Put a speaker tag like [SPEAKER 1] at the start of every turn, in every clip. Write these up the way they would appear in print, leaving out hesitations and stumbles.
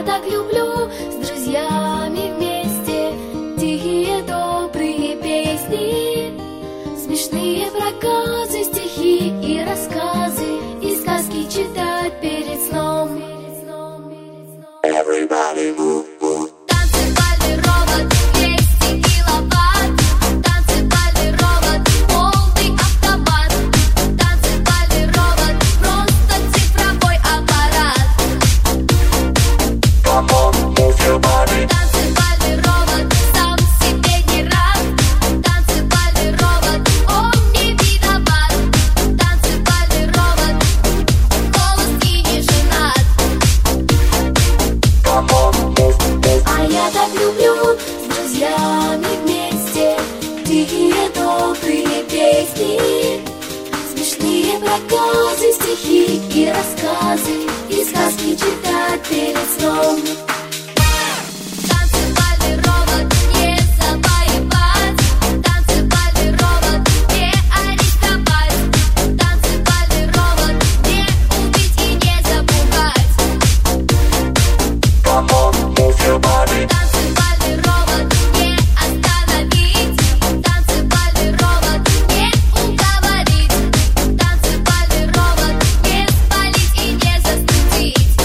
[SPEAKER 1] так люблю с друзьями вместе тихие добрые песни, смешные проказы, стихи и рассказы, и сказки читать перед сном.
[SPEAKER 2] Everybody move.
[SPEAKER 1] Танцевальный робот 200 киловатт, танцевальный робот полный автомат, танцевальный робот просто цифровой аппарат.
[SPEAKER 2] Come on, move your body.
[SPEAKER 1] Танцевальный робот сам себе не рад, танцевальный робот он не виноват, танцевальный робот холост и не женат.
[SPEAKER 2] Come on, move.
[SPEAKER 1] А я так люблю с друзьями вместе тихие добрые песни, смешные проказы, стихи и рассказы, и сказки читать перед сном. Танцевальный робот не завоевать, танцевальный робот не арестовать, танцевальный робот не убить и не запугать.
[SPEAKER 2] Come on, move your body.
[SPEAKER 1] Танцевальный робот не остановить, танцевальный робот не уговорить, танцевальный робот не спалить и не застудить.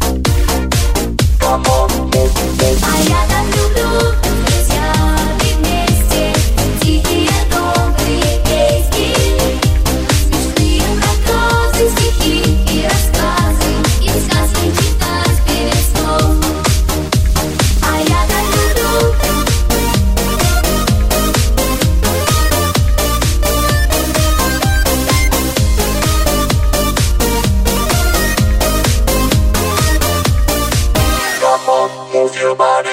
[SPEAKER 2] Come on, move.
[SPEAKER 1] А я так люблю с друзьями вместе тихие добрые песни, смешные проказы, стихи и рассказы, и сказки читать перед сном. А я так люблю.
[SPEAKER 2] Come on, move your body.